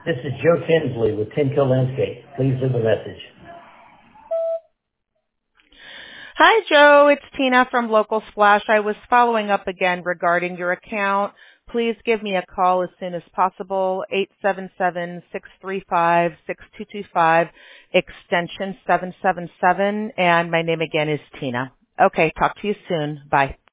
This is Joe Tinsley with Tinco Landscape. Please leave a message. Hi, Joe. It's Tina from Local Splash. I was following up again regarding your account. Please give me a call as soon as possible, 877-635-6225, extension 777, and my name again is Tina. Okay, talk to you soon. Bye.